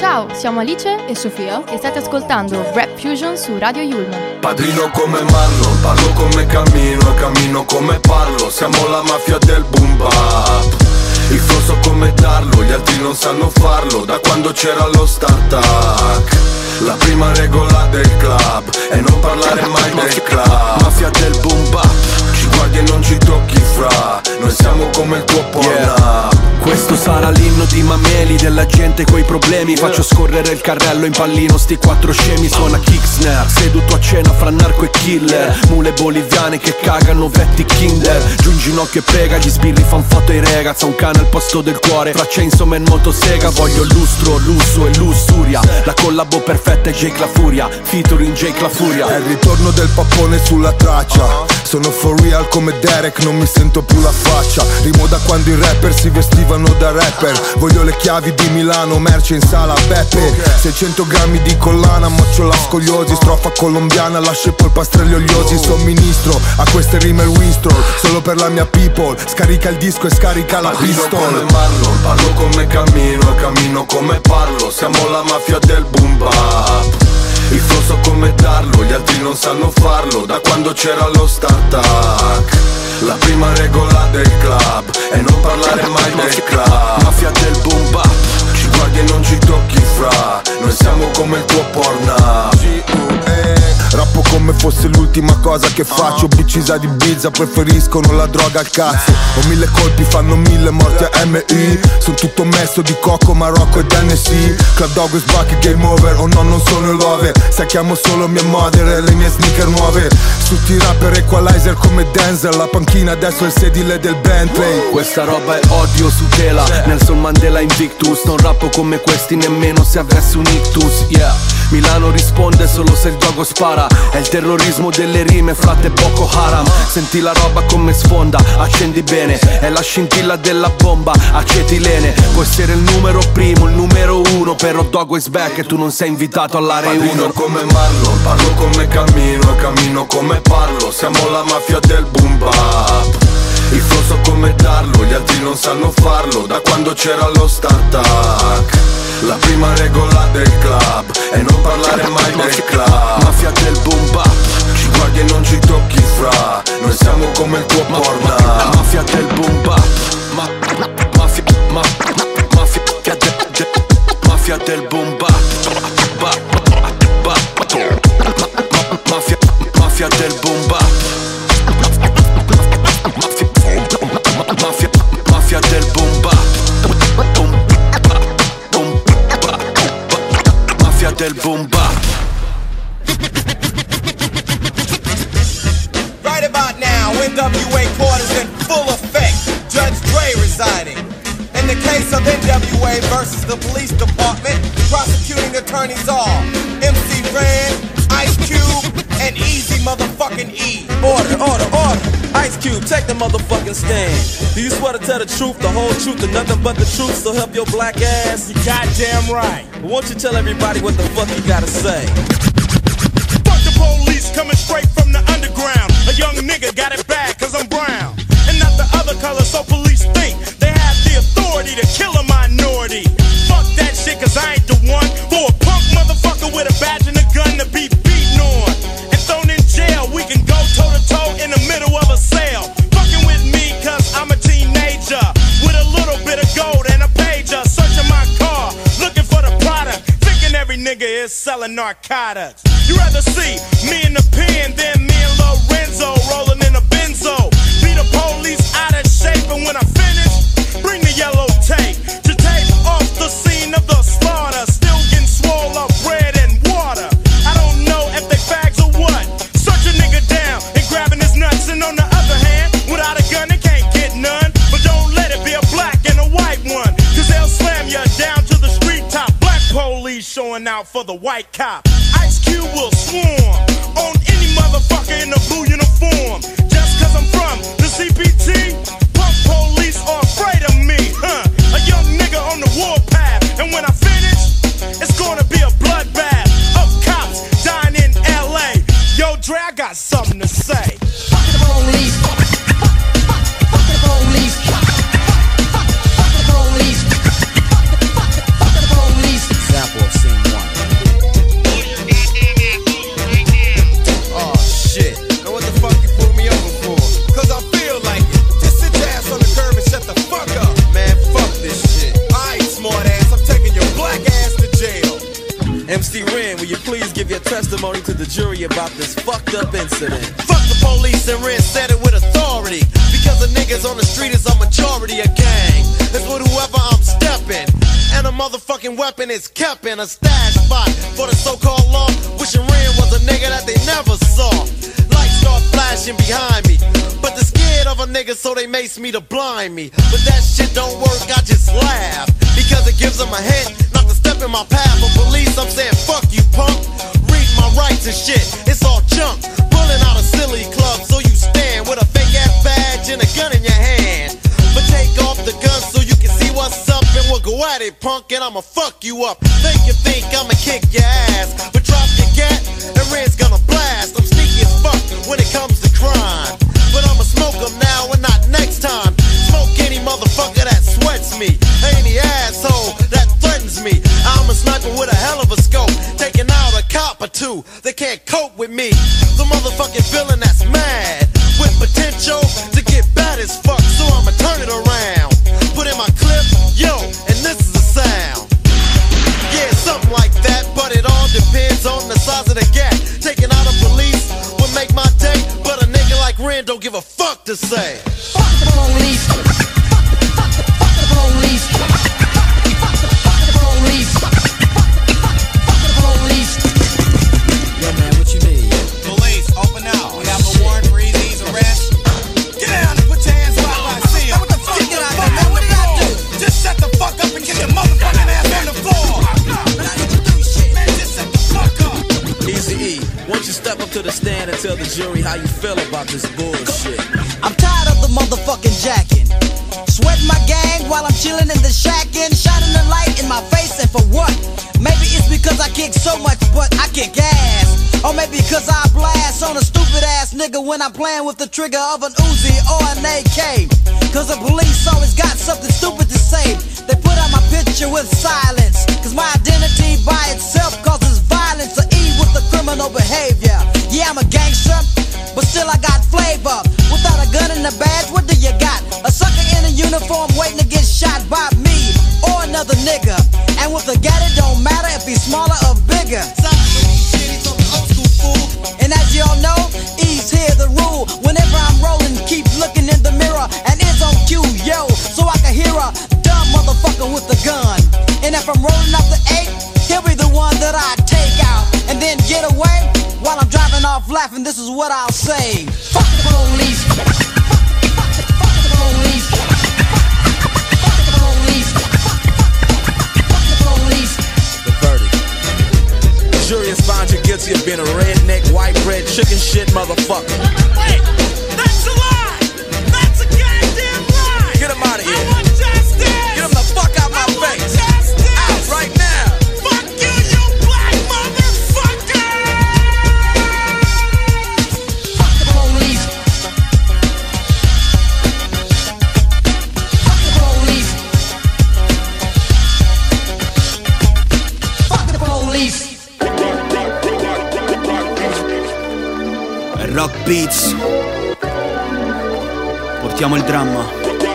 Ciao, siamo Alice e Sofia e state ascoltando Rap Fusion su Radio Yulman. Padrino come Marlon, parlo come cammino, cammino come parlo. Siamo la mafia del boom bap. Il flow so come darlo, gli altri non sanno farlo. Da quando c'era lo start-up. La prima regola del club è non parlare mai del club. Mafia del boom bap, ci guardi e non ci tocchi fra. Noi siamo come il tuo Pornhub. Questo sarà l'inno di Mameli, della gente coi problemi. Faccio scorrere il carrello in pallino, sti quattro scemi. Suona kick snare, seduto a cena fra narco e killer. Mule boliviane che cagano vetti kinder. Giù in ginocchio e prega, gli sbirri fan foto ai ragazzi. Un cane al posto del cuore, fra Chainsaw Man motosega. Voglio lustro, lusso e lussuria. La collabo perfetta è Jake La Furia, featuring Jake La Furia. È il ritorno del pappone sulla traccia. Sono for real come Derek, non mi sento più la faccia. Rimo da quando i rapper si vestivano da rapper. Voglio le chiavi di Milano, merce in sala Beppe. 600 grammi di collana, mocciola scogliosi. Strofa colombiana, lascia i polpastrelli oliosi. Somministro a queste rime il Winston, solo per la mia people. Scarica il disco e scarica la pistol. Come Marlon, parlo come cammino, cammino come parlo. Siamo la mafia del boom bap. Il flow so come darlo, gli altri non sanno farlo. Da quando c'era lo start-up. La prima regola del club è non parlare mai del club. Mafia del boom bap, ci guardi e non ci tocchi fra. Noi siamo come il tuo Pornhub. Rappo come fosse l'ultima cosa che faccio. Bicisa di Ibiza, preferiscono la droga al cazzo. Ho 1000 colpi, fanno 1000 morti a MI. Sono tutto messo di Coco, Marocco e Tennessee. Club Dog is back, game over. Oh no, non sono il lover. Sacchiamo solo mia mother e le mie sneaker nuove. Tutti i rapper equalizer come Denzel. La panchina adesso è il sedile del Bentley. Questa roba è odio su tela, Nelson Mandela Invictus. Non rappo come questi nemmeno se avessi un ictus, yeah. Milano risponde solo se il dogo spara. È il terrorismo delle rime, frate Boko Haram. Senti la roba come sfonda, accendi bene. È la scintilla della bomba, acetilene. Può essere il numero primo, il numero uno, però Dogo is back e tu non sei invitato all'Are 1. Padrino come Marlon, parlo come cammino, cammino come parlo. Siamo la mafia del boom bap. Il flow so come darlo, gli altri non sanno farlo. Da quando c'era lo start-up. La prima regola del club è non parlare mai del club. Mafia del boom bap, ci guardi e non ci tocchi fra. Noi siamo come il tuo Pornhub. Mafia del boom bap, mafia del boom bap, mafia del boom bap, mafia del boom bap, mafia del boom bap. Right about now, NWA quarters in full effect. Judge Dre residing. In the case of NWA versus the police department, prosecuting attorneys are MC Ren, Ice Cube, and Easy motherfucking E. Order, order, order. Ice Cube, take the motherfucking stand. Do you swear to tell the truth, the whole truth, and nothing but the truth, so help your black ass? You goddamn right. Won't you tell everybody what the fuck you gotta say? Fuck the police coming straight from the underground. A young nigga got it bad cause I'm brown. And not the other color, so police think they have the authority to kill a minority. Fuck that shit cause I ain't the one for a punk motherfucker with a badge and a gun to be beaten on and thrown in jail. We can go toe to toe in the middle of a sale. Fucking with me cause I'm a teenager with a little bit of gold and a pager. Searching my car, looking for the product, thinking every nigga is selling narcotics. You rather see me in the pen than me and Lorenzo rolling in a benzo. Beat the police out of shape, and when I finish, bring the yellow tape to tape off the scene of the slaughter. Still getting swole up bread and water. I don't know if they fags or what. Search a nigga down and grabbing his nuts, and on the other hand, without a gun they can't get none. But don't let it be a black and a white one, cause they'll slam you down to the street top. Black police showing out for the white cop. Ice Cube will swarm on any motherfucker in a blue uniform. Just cause I'm from the CPT, punk police are afraid of me, huh? A young nigga on the warpath, and when I finish, it's gonna be a bloodbath of cops dying in LA. Yo, Dre, I got something to say. Fuck the police. Fuck the police. Fuck the police. Fuck the police. Example. MC Ren, will you please give your testimony to the jury about this fucked up incident? Fuck the police, and Ren said it with authority. Because the niggas on the street is a majority of gang. That's with whoever I'm stepping. And a motherfucking weapon is kept in a stash spot for the so-called law. Wishing Ren was a nigga that they never saw. Lights start flashing behind me, but they're scared of a nigga, so they mace me to blind me. But that shit don't work, I just laugh, because it gives them a hint not to step in my path. For police, I'm saying fuck you, punk. Read my rights and shit, it's all junk. Pulling out a silly club, so you stand with a fake ass badge and a gun in your hand. But take off the gun so you can see what's up, and we'll go at it, punk, and I'ma fuck you up. Make you think I'ma kick your ass, but drop your gat, and Red's gonna blast. I'm sneaky as fuck when it comes to crime, but I'ma smoke them now and not next time. Smoke any motherfucker that sweats me, any asshole that threatens me. I'm a sniper with a hell of a scope, taking out a cop or two. They can't cope with me. The motherfucking villain that's mad, with potential to get bad as fuck. So I'ma turn it around, put in my clip, yo, and this is the sound. Yeah, something like that, but it all depends on the size of the gap. Taking out a police would make my day, but a nigga like Ren don't give a fuck to say. Fuck the police. Fuck the police. Fuck the police. Fuck the police. Yo, man, what you need? Police, open up. We have a warrant for Easy's arrest. Get down and put your hands where I see him. What the fuck? Get out of here, man. What did I do? Just shut the fuck up and get your motherfucking ass on the floor. Man, I didn't do shit. Man, just shut the fuck up. Easy E, won't you step up to the stand and tell the jury how you feel about this bullshit? I'm tired of the motherfucking jacking. Sweating my gang while I'm chilling in the shack and shining the light in my face, and for what? Maybe it's because I kick so much, but I kick ass. Or maybe because I blast on a stupid ass nigga when I'm playing with the trigger of an Uzi or an AK. Cause the police always got something stupid to say. They put out my picture with silence, cause my identity by itself causes violence. Or E with the criminal behavior. Yeah, I'm a gangster, but still I got flavor. Without a gun and a badge, what do you got? A sucker in a uniform waiting to get shot by me or another nigga. And with a gat, it don't matter if he's smaller or bigger. And as y'all know, E's here the rule. Whenever I'm rolling, keep looking in the mirror, and it's on cue, yo, so I can hear a dumb motherfucker with a gun. And if I'm rolling up the 8, he'll be the one that I take out and then get away. While I'm driving off laughing, this is what I'll say. Fuck the police. Fuck the police. Fuck the police. Fuck the police. The verdict. The jury has found you guilty of being a redneck, white bread, chicken shit motherfucker. Wait, that's a lie! That's a goddamn lie! Get him out of here. I want justice! Get him the fuck out my face! Justice! Out right now! Fuck you, you black motherfucker! Fuck the police. Fuck the police. Fuck the police. Rock Beats. Portiamo il dramma.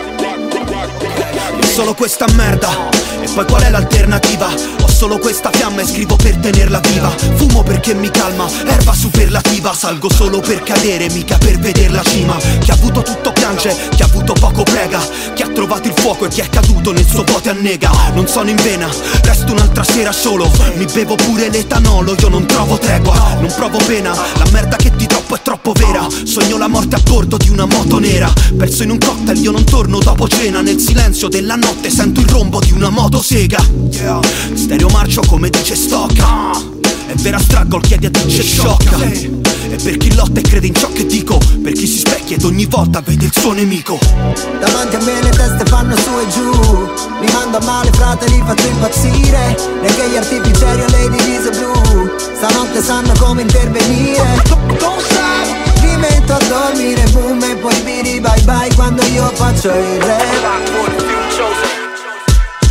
È solo questa merda. E poi qual è l'alternativa? Ho solo questa fiamma e scrivo per tenerla viva. Fumo perché mi calma, erba superlativa. Salgo solo per cadere, mica per vedere la cima. Chi ha avuto tutto piange, chi ha avuto poco prega. Chi ha trovato il fuoco e chi è caduto nel suo pote annega. Non sono in vena, resto un'altra sera solo. Mi bevo pure l'etanolo, io non trovo tregua. Non provo pena, la merda che ti troppo è troppo vera. Sogno la morte a bordo di una moto nera. Perso in un cocktail, io non torno dopo cena. Nel silenzio della notte sento il rombo di una motosega. Stereo marcio come dice Stock. È vera struggle, chiedi a dice sciocca. E per chi lotta e crede in ciò che dico, per chi si specchia ed ogni volta vede il suo nemico. Davanti a me le teste fanno su e giù. Li mando a male frate, li faccio impazzire. Neanche gli artificieri e le divise blu stanotte sanno come intervenire. Mi metto a dormire, boom, e poi biri bye bye quando io faccio il rap. Quando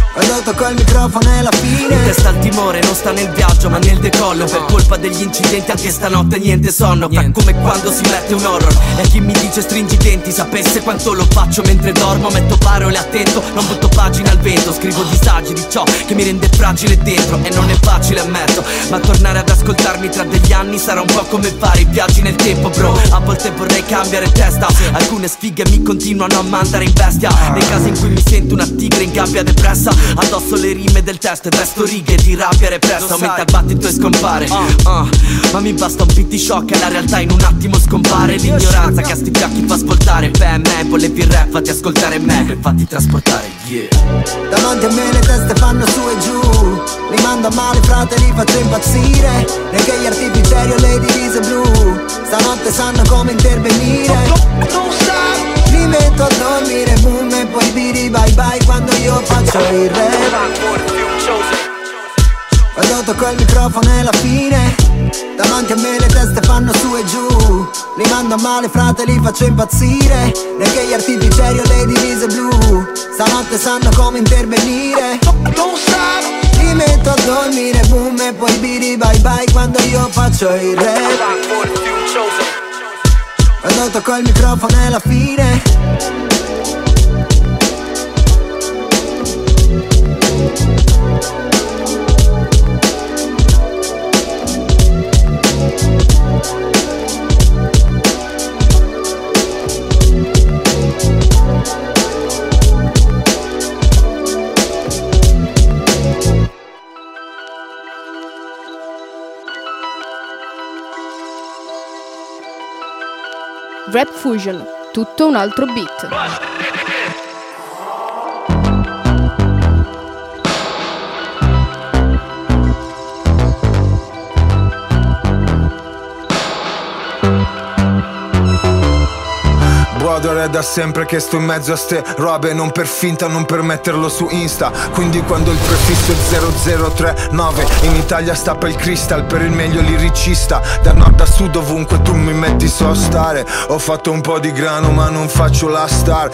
tocco il microfono e la fine. In testa al timore, non sta nel viaggio ma nel decollo. Per colpa degli incidenti anche stanotte niente sonno. Fa come quando si mette un horror e chi mi dice stringi i denti. Sapesse quanto lo faccio mentre dormo. Metto parole attento, non butto pagine al vento. Scrivo disagi di ciò che mi rende fragile dentro. E non è facile ammetto, ma tornare ad ascoltarmi tra degli anni sarà un po' come fare i viaggi nel tempo bro. A volte vorrei cambiare testa, alcune sfighe mi continuano a mandare in bestia. Nei casi in cui mi sento una tigre in gabbia depressa, addosso le rime del testo e resto righe di rabbia repressa. Aumenta il battito e scompare ma mi basta un beat di shock e la realtà in un attimo scompare. L'ignoranza che a sti fiacchi fa ascoltare. Beh, me volevi il rap, fatti ascoltare me per fatti trasportare, yeah. Davanti a me le teste fanno su e giù. Li mando a male frate, li faccio impazzire. Neanche gli artificieri o le divise blu stanotte sanno come intervenire. Li metto a dormire, boom, e poi biri bye bye quando io faccio il rap. Quando tocco il microfono è la fine. Davanti a me le teste fanno su e giù. Li mando a male frate, li faccio impazzire. Neanche gli artificieri o le divise blu stanotte sanno come intervenire. Li metto a dormire, boom, e poi biri bye bye quando io faccio il rap. Quando tocco il microfono è la fine. Rap Fusion, tutto un altro beat. Brother, è da sempre che sto in mezzo a ste robe, non per finta, non per metterlo su Insta. Quindi quando il prefisso è 0039 in Italia stappa il crystal per il meglio liricista. Da nord a sud ovunque tu mi metti so stare. Ho fatto un po' di grano ma non faccio la star.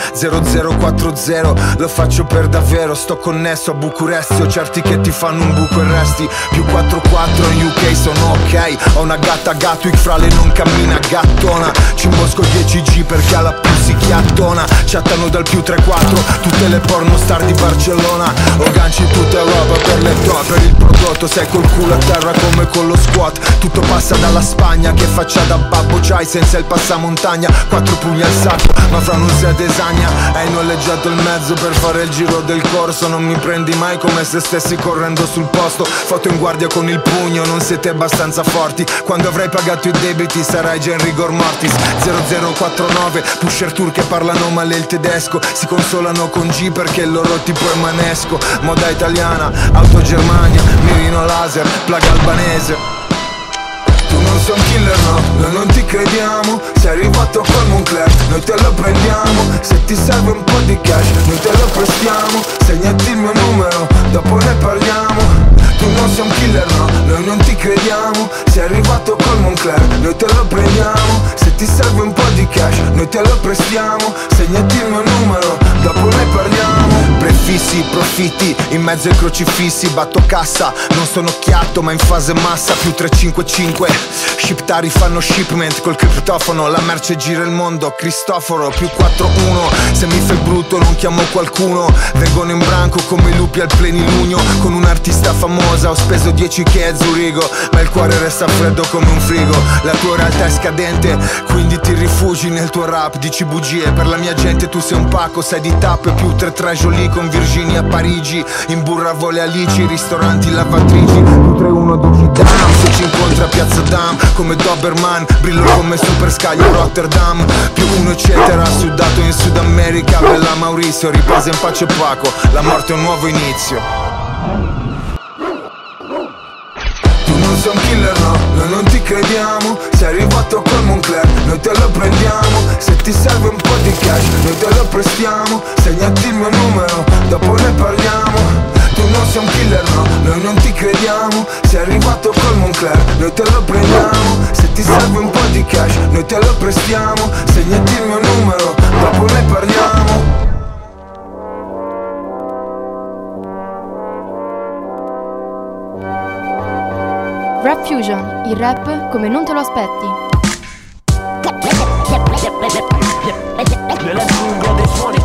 0040 lo faccio per davvero. Sto connesso a Bucuresti, ho certi che ti fanno un buco e resti. Più 44 in UK sono ok. Ho una gatta Gatwick, fra le non cammina gattona. Ci imbosco 10G perché alla più si chiattona. Chattano dal più 34 tutte le pornostar di Barcellona. Ho ganci tutta roba per le top. Per il prodotto sei col culo a terra come con lo squat. Tutto passa dalla Spagna, che faccia da babbo c'hai senza il passamontagna. 4 pugni al sacco ma fra non sei desagna. Hai noleggiato il mezzo per fare il giro del corso. Non mi prendi mai come se stessi correndo sul posto. Foto in guardia con il pugno, non siete abbastanza forti. Quando avrai pagato i debiti sarai già in rigor mortis. 0049 pusher tour che parlano male il tedesco. Si consolano con G perché il loro tipo è manesco. Moda italiana, auto Germania, mirino laser, plaga albanese. Tu non sei un killer, no, noi non ti crediamo. Sei arrivato col Moncler, noi te lo prendiamo. Se ti serve un po' di cash, noi te lo prestiamo. Segnati il mio numero, dopo ne parliamo. Tu non sei un killer, no, noi non ti crediamo. Sei arrivato col Moncler, noi te lo prendiamo. Se ti serve un po' di cash, noi te lo prestiamo. Segnati il mio numero, dopo ne parliamo. Prefissi, profitti, in mezzo ai crocifissi. Batto cassa, non sono occhiato ma in fase massa. Più 355, shiptari fanno shipment col criptofono. La merce gira il mondo, Cristoforo. Più 41, se mi fai brutto non chiamo qualcuno. Vengono in branco come i lupi al plenilunio. Con un artista famosa ho speso 10k a Zurigo, ma il cuore resta freddo come un frigo. La tua realtà è scadente, quindi ti rifugi nel tuo rap. Dici bugie, per la mia gente tu sei un pacco. Sei di tappe, più 3 Jolie con Virginia a Parigi. In burravole Alici, ristoranti, lavatrici. Più 3-1 Duchi Dam, se ci incontra a Piazza Dam. Come Doberman, brillo come Super Sky a Rotterdam. Più 1 eccetera, sudato in Sud America. Bella Maurizio, riposa in pace Paco. La morte è un nuovo inizio. Non sei un killer, no, noi non ti crediamo. Sei arrivato col Moncler, noi te lo prendiamo. Se ti serve un po' di cash, noi te lo prestiamo. Segnati il mio numero, dopo ne parliamo. Tu non sei un killer, no, noi non ti crediamo. Sei arrivato col Moncler, noi te lo prendiamo. Se ti serve un po' di cash, noi te lo prestiamo. Segnati il mio numero, dopo ne parliamo. Rap Fusion, il rap come non te lo aspetti. Nella giungla dei suoni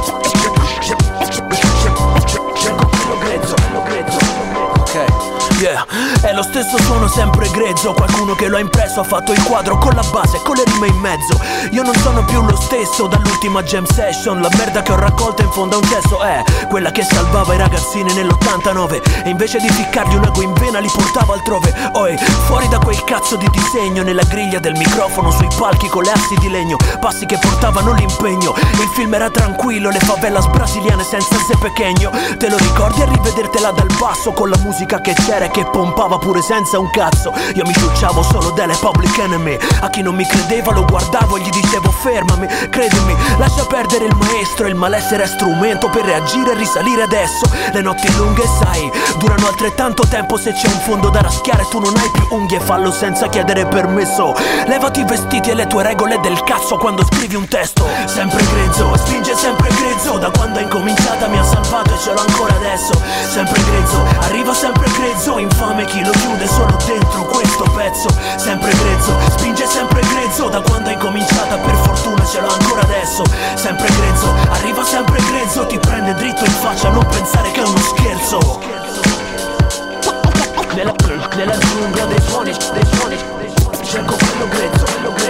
cerco quello grezzo. Ok, yeah. È lo stesso suono sempre grezzo. Qualcuno che lo ha impresso ha fatto il quadro con la base e con le rime in mezzo. Io non sono più lo stesso dall'ultima jam session. La merda che ho raccolto in fondo a un cesso è quella che salvava i ragazzini nell'89 e invece di ficcargli un ago in vena li portava altrove. Oi, fuori da quel cazzo di disegno, nella griglia del microfono, sui palchi con le assi di legno, passi che portavano l'impegno. Il film era tranquillo, le favelas brasiliane senza se pechegno. Te lo ricordi a rivedertela dal basso con la musica che c'era e che pompava pure senza un cazzo. Io mi ciucciavo solo delle Public Enemy. A chi non mi credeva lo guardavo e gli dicevo fermami, credimi, lascia perdere il maestro. Il malessere è strumento per reagire e risalire adesso. Le notti lunghe sai durano altrettanto tempo. Se c'è un fondo da raschiare tu non hai più unghie, fallo senza chiedere permesso. Levati i vestiti e le tue regole del cazzo quando scrivi un testo. Sempre grezzo, spinge sempre grezzo. Da quando è incominciata mi ha salvato e ce l'ho ancora adesso. Sempre grezzo, arriva sempre grezzo. Infame chi lo chiude solo dentro questo pezzo. Sempre grezzo, spinge sempre grezzo. Da quando è incominciata per fortuna ce l'ho ancora adesso. Sempre grezzo, arriva sempre grezzo. Ti prende dritto in faccia, non pensare che è uno scherzo. Nella giungla dei suoni cerco quello grezzo.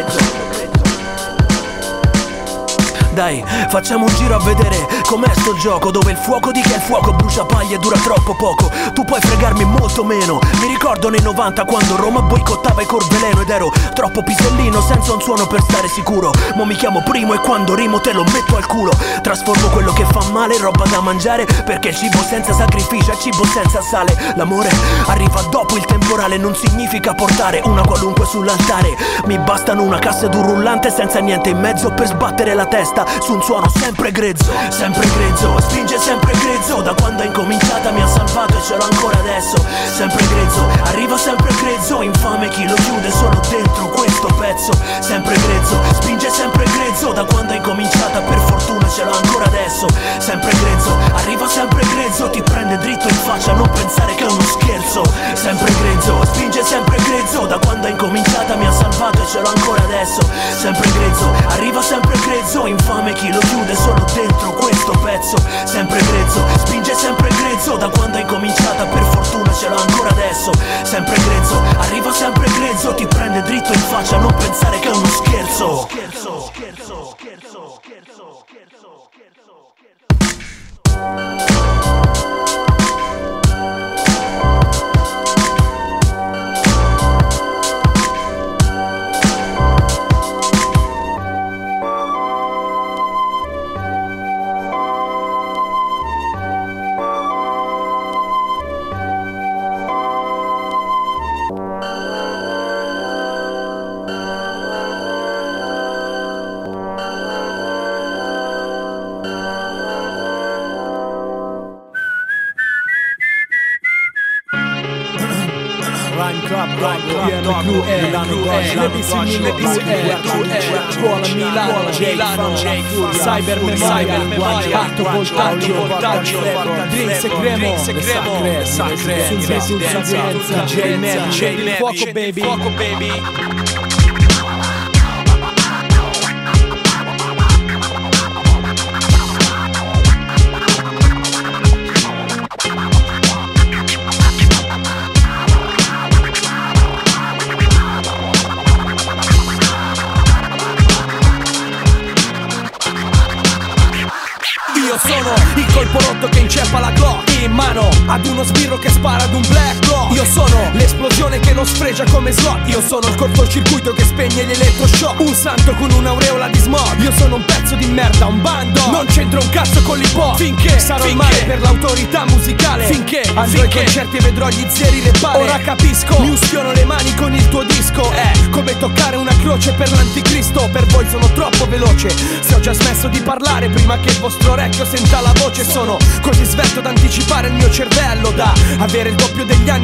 Dai, facciamo un giro a vedere com'è sto gioco, dove il fuoco di che il fuoco brucia paglia e dura troppo poco. Tu puoi fregarmi molto meno. Mi ricordo nei 90 quando Roma boicottava i Corveleno ed ero troppo pisellino senza un suono per stare sicuro. Mo mi chiamo Primo e quando rimo te lo metto al culo. Trasformo quello che fa male in roba da mangiare, perché il cibo senza sacrificio è cibo senza sale. L'amore arriva dopo il temporale, non significa portare una qualunque sull'altare. Mi bastano una cassa ed un rullante senza niente in mezzo per sbattere la testa su un suono sempre grezzo. Sempre grezzo, spinge sempre grezzo. Da quando è incominciata mi ha salvato e ce l'ho ancora adesso. Sempre grezzo, arriva sempre grezzo. Infame chi lo chiude solo dentro questo pezzo. Sempre grezzo, spinge sempre grezzo. Da quando è incominciata per fortuna ce l'ho ancora adesso. Sempre grezzo, arriva sempre grezzo. Ti prende dritto in faccia, non pensare che è uno scherzo. Sempre grezzo, spinge sempre grezzo. Da quando è incominciata mi ha salvato e ce l'ho ancora adesso. Sempre grezzo, arriva sempre grezzo. Infame chi lo chiude solo dentro questo pezzo. Sempre grezzo, spinge sempre grezzo. Da quando è incominciata per fortuna ce l'ho ancora adesso. Sempre grezzo, arriva sempre grezzo. Ti prende dritto in faccia, non pensare che è uno scherzo. Scuola Milano, Cyber Memoria, Alto Voltaggio, Drinks e Cremo, sul Presidenza, J-Man, Fuoco Baby. Sono il colpo rotto che inceppa la Glock in mano ad uno sbirro che spara ad un black block. Io sono l'esplosione che non sfregia come slot. Io sono il cortocircuito che spegne gli elettroshock. Un santo con un'aureola di smog. Io sono un pezzo di merda, un bando. Non c'entro un cazzo con l'hip hop. Finché sarò il male per l'autorità musicale. Finché andrò ai concerti e vedrò gli zeri le palle. Ora capisco, mi ustiono le mani con il tuo disco. È come toccare una croce per l'anticristo. Per voi sono troppo veloce. Se ho già smesso di parlare prima che il vostro orecchio senta la voce. Sono così svelto da anticipare il mio cervello, da avere il doppio degli anni del mio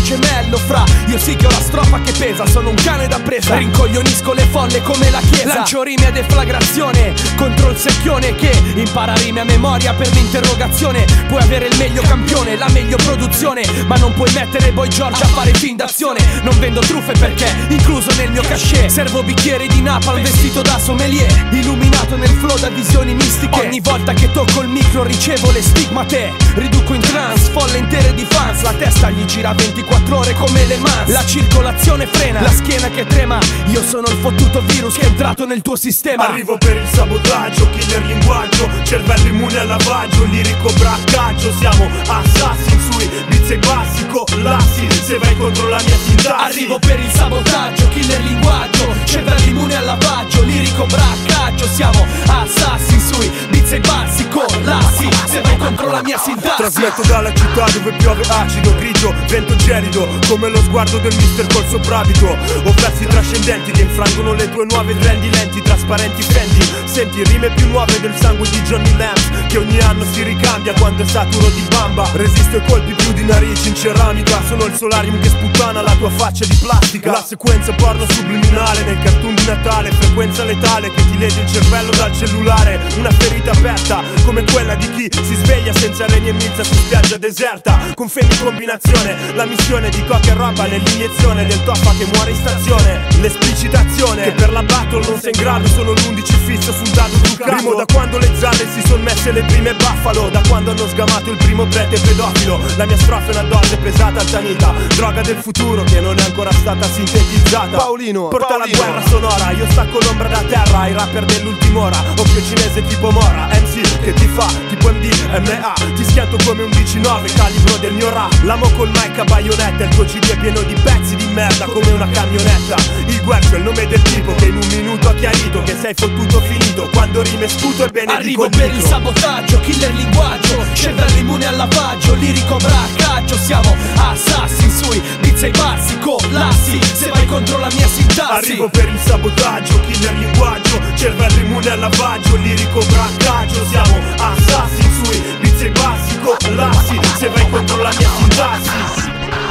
gemello fra io sì che ho la strofa che pesa, sono un cane da presa, rincoglionisco le folle come la chiesa, lancio rime a deflagrazione contro il secchione che impara rime a memoria per l'interrogazione. Puoi avere il meglio campione, la meglio produzione, ma non puoi mettere Boy George a fare fin d'azione. Non vendo truffe perché incluso nel mio cachet servo bicchieri di napalm vestito da sommelier, illuminato nel flow da visioni mistiche. Ogni volta che tocco il micro ricevo le stigmate, riduco in trance folle intere di fans, la testa gli gira 24 ore come le mans, la circolazione frena, la schiena che trema. Io sono il fottuto virus che è entrato nel tuo sistema. Arrivo per il sabotaggio, killer linguaggio, cervello immune al lavaggio, lirico braccaggio. Siamo assassin sui beats e bassi, collassi se vai contro la mia sintassi. Arrivo per il sabotaggio, killer linguaggio, cervello immune al lavaggio, lirico braccaggio. Siamo assassin sui beats e bassi, collassi se vai contro la mia sintassi. Trasmetto dalla città dove piove acido, grigio, vento gelido, come lo sguardo del mister col soprabito. Ho versi trascendenti che infrangono le tue nuove trendi, lenti, trasparenti fendi. Senti rime più nuove del sangue di Johnny Lance, che ogni anno si ricambia quando è saturo di bamba. Resisto ai colpi più di narici in ceramica, sono il solarium che sputtana la tua faccia di plastica. La sequenza porno subliminale nel cartoon di Natale, frequenza letale che ti lede il cervello dal cellulare. Una ferita aperta come quella di chi si sveglia senza reni e milza su spiaggia deserta. Con femi combinazione, la missione di coca e roba nell'iniezione del toffa che muore in stazione. L'esplicitazione che per la battle non sei in grado, sono l'11 fisso sul dado truccato. Rimo da quando le zanne si son messe le prime buffalo, da quando hanno sgamato il primo prete pedofilo. La mia strofa è una dose pesata altanita, droga del futuro che non è ancora stata sintetizzata. Paolino, porta la guerra sonora, io stacco l'ombra da terra ai rapper dell'ultima ora. Occhio cinese tipo Mora, MC che ti fa tipo MDMA, ti schianto come un 19 calibro del mio rap. L'amo col mic a baionetta, il tuo CD è pieno di pezzi di merda come una camionetta. Il guercio è il nome del tipo che in un minuto ha chiarito che sei fottuto finito quando rime sputo e benedico. Arrivo per il sabotaggio, killer linguaggio, cervello immune al lavaggio, lirico braccaggio. Siamo assassin sui beats e bassi, collassi se vai contro la mia sintassi. Arrivo per il sabotaggio, killer linguaggio, cervello immune al lavaggio, lirico braccaggio. Siamo assassin sui beats e bassi, collassi se vai contro la mia sintassi.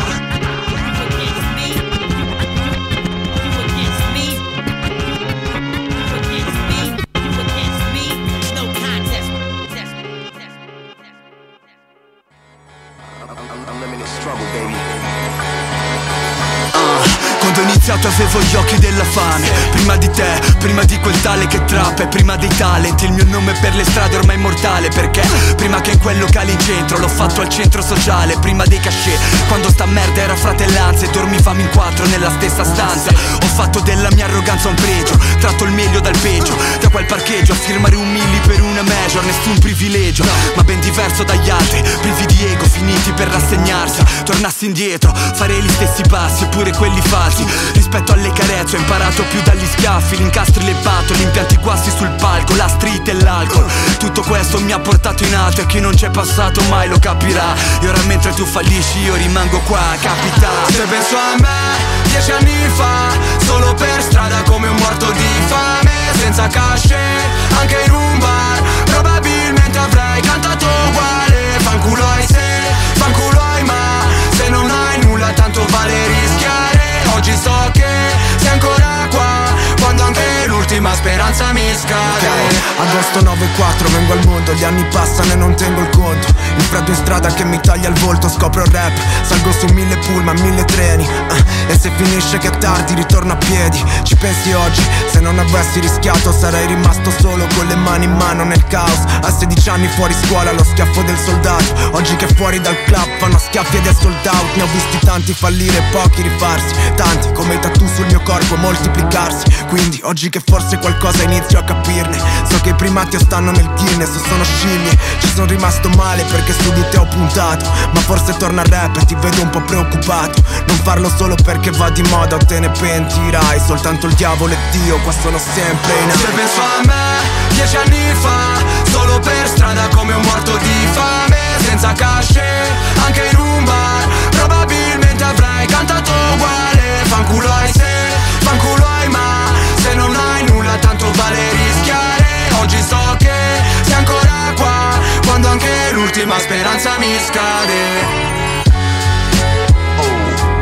Quando ho iniziato avevo gli occhi della fame, prima di te, prima di quel tale che trappa e prima dei talent. Il mio nome per le strade ormai immortale, perché prima che in quel locale in centro l'ho fatto al centro sociale, prima dei cachet, quando sta merda era fratellanza e dormivamo in quattro nella stessa stanza. Ho fatto della mia arroganza un pregio, tratto il meglio dal peggio, da quel parcheggio a firmare un milli per una major, nessun privilegio, ma ben diverso dagli altri, privi di ego, finiti per rassegnarsi. Tornassi indietro, farei gli stessi passi, eppure quelli falsi. Rispetto alle carezze ho imparato più dagli schiaffi, l'incastri, le battle, gli impianti guasti sul palco, la street e l'alcol. Tutto questo mi ha portato in alto e chi non c'è passato mai lo capirà. E ora mentre tu fallisci io rimango qua, capita. Se penso a me 10 anni fa, solo per strada come un morto di fame, senza cachet, anche in un bar, probabilmente avrei cantato uguale. Fanculo ai se, fanculo ai ma, se non hai nulla tanto vale rischiare. Oggi so che sei ancora qua, quando anche l'ultima speranza mi scade. Agosto 9-4, vengo al mondo, gli anni passano e non tengo il conto. Il freddo in strada che mi taglia il volto, scopro il rap, salgo su 1000 pullman, 1000 treni, e se finisce che è tardi ritorno a piedi. Ci pensi oggi, se non avessi rischiato sarei rimasto solo con le mani in mano nel caos. A 16 anni fuori scuola lo schiaffo del soldato, oggi che fuori dal club fanno schiaffi ed è sold out. Ne ho visti tanti fallire e pochi rifarsi, tanti come i tattoo sul mio corpo moltiplicarsi. Quindi oggi che forse qualcosa inizio a capirne, so che i primati stanno nel Guinness, sono scimmie. Ci sono rimasto male perché su di te ho puntato, ma forse torna al rap e ti vedo un po' preoccupato. Non farlo solo perché va di moda o te ne pentirai, soltanto il diavolo e Dio qua sono sempre in Se penso a me 10 anni fa, solo per strada come un morto di fame, senza cachet, anche in un bar, probabilmente avrei cantato uguale. Fanculo ai se, fanculo ai ma, se non hai nulla tanto vale rischiare. Oggi so che sei ancora qua, quando anche l'ultima speranza mi scade.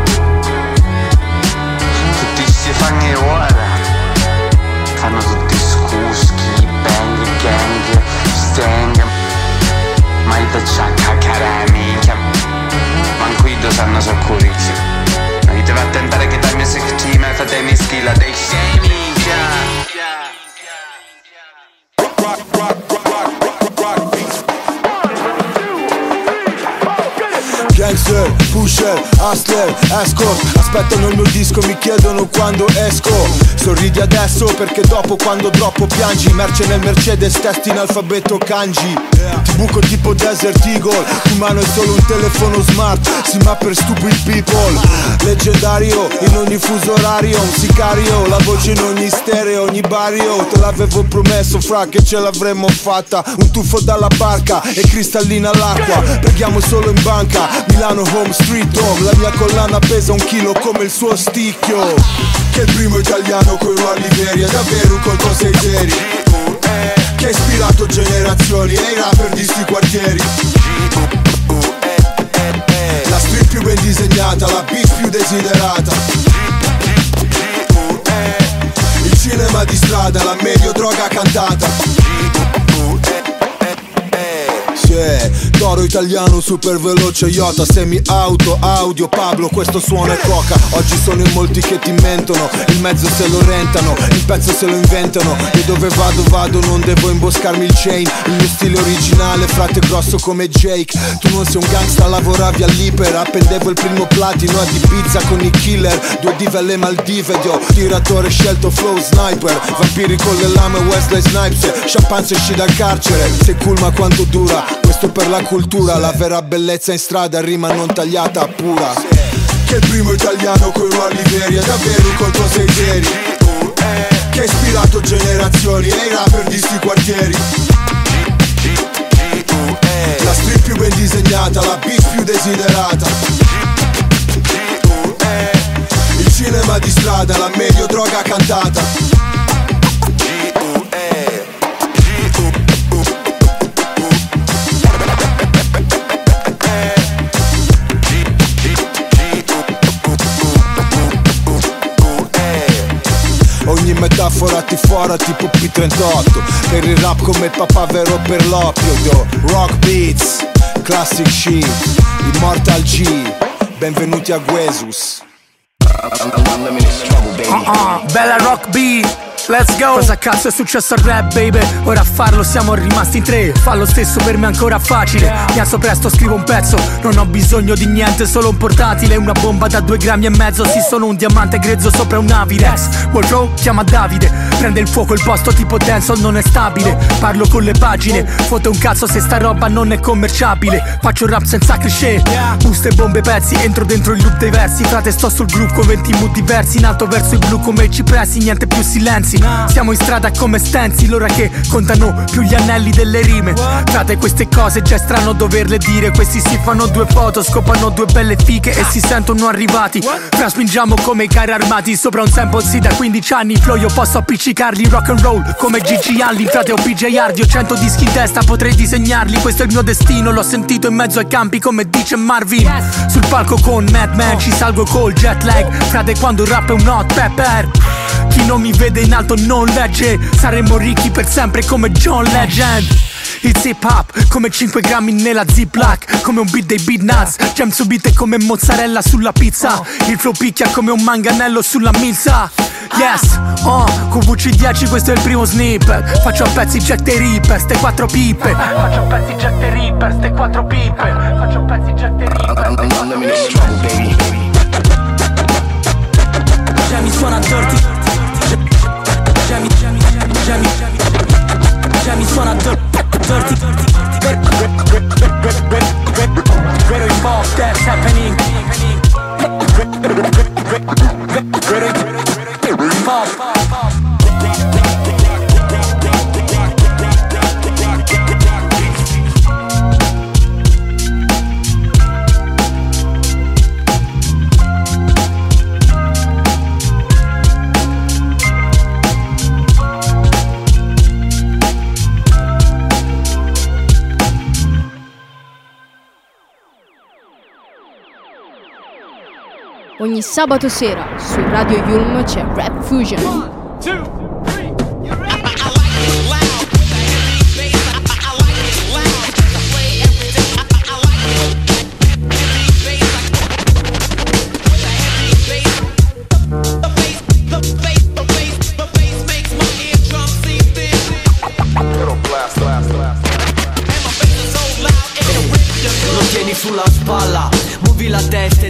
hustler, escort, aspettano il mio disco, mi chiedono quando esco. Sorridi adesso perché dopo quando troppo piangi. Merce nel Mercedes, testi in alfabeto kanji. Ti buco tipo Desert Eagle, in mano è solo un telefono smart, sì ma per stupid people. Leggendario, in ogni fuso orario, un sicario, la voce in ogni stereo, ogni barrio. Te l'avevo promesso fra che ce l'avremmo fatta. Un tuffo dalla barca e cristallina l'acqua. Preghiamo solo in banca, Milano home street home. La mia collana pesa 1 chilo come il suo sticchio. Che è il primo italiano coi ruoli veri, è davvero un colpo sei seri. Che ha ispirato generazioni e i rapper di sti quartieri. La street più ben disegnata, la beat più desiderata. Il cinema di strada, la meglio droga cantata. Toro italiano super veloce Iota, semi-auto, audio, Pablo, questo suono è coca. Oggi sono in molti che ti mentono, il mezzo se lo rentano, il pezzo se lo inventano. E dove vado, non devo imboscarmi il chain. Il mio stile originale, frate grosso come Jake. Tu non sei un gangsta, lavoravi all'Iper. Appendevo il primo platino ad Ibiza con i killer. 2 dive alle Maldive, io tiratore scelto flow sniper. Vampiri con le lame, Wesley Snipes. Champagne se esci dal carcere, sei cool ma quanto dura. Questo per la cultura, la vera bellezza in strada, rima non tagliata pura. Che è il primo italiano coi ruoli veri, è davvero un colpo sei seri. Che ha ispirato generazioni e i rapper di sti quartieri. La street più ben disegnata, la beat più desiderata. Il cinema di strada, la meglio droga cantata. Ogni metafora ti fora tipo P38. Per il rap come il papavero per l'oppio, yo. Rock beats, classic shit, Immortal G. Benvenuti a Guesus. Bella rock beat, let's go. Cosa cazzo è successo al rap, baby? Ora a farlo siamo rimasti in 3. Fa lo stesso per me ancora facile. Mi alzo presto, scrivo un pezzo. Non ho bisogno di niente, solo un portatile. Una bomba da 2,5 grammi. Sì, sono un diamante grezzo sopra un Avirex. Wardrobe chiama Davide. Prende il fuoco, il posto tipo dancehall non è stabile. Parlo con le pagine, foto un cazzo se sta roba non è commerciabile. Faccio rap senza cliché, buste, bombe, pezzi. Entro dentro il loop dei versi. Frate sto sul group con 20 mood diversi. In alto verso i blu come i cipressi. Niente più silenzi. Siamo in strada come stencil, ora che contano più gli anelli delle rime. Frate queste cose già è strano doverle dire. Questi si fanno 2 foto, scopano 2 belle fiche e si sentono arrivati. Fra spingiamo come i carri armati sopra un sample, sì da 15 anni. Flow io posso appiccicarli, rock and roll come Gigi Alli. Frate ho PJ Hardy, ho 100 dischi in testa, potrei disegnarli. Questo è il mio destino, l'ho sentito in mezzo ai campi come dice Marvin. Sul palco con Mad Man ci salgo col jet lag. Frate quando rap è un hot pepper. Chi non mi vede in alto non legge. Saremo ricchi per sempre come John Legend. It's hip hop come 5 grammi nella ziplock. Come un beat dei Beat Nuts. Jam su beat è come mozzarella sulla pizza. Il flow picchia come un manganello sulla milza. Yes, con VC10 questo è il primo snippet. Faccio a pezzi Jack the Ripper, ste 4 pippe. Faccio a pezzi Jack the Ripper, ste 4 pippe. Faccio a pezzi Jack the Ripper. Jamie suona dirty. Jamie suona dirty. Greater involved, that's happening. Greater involved. Ogni sabato sera su Radio Yulm c'è Rap Fusion. 1, 2, 3, you ready? Lo tieni sulla spalla, muovi la testa e ti piace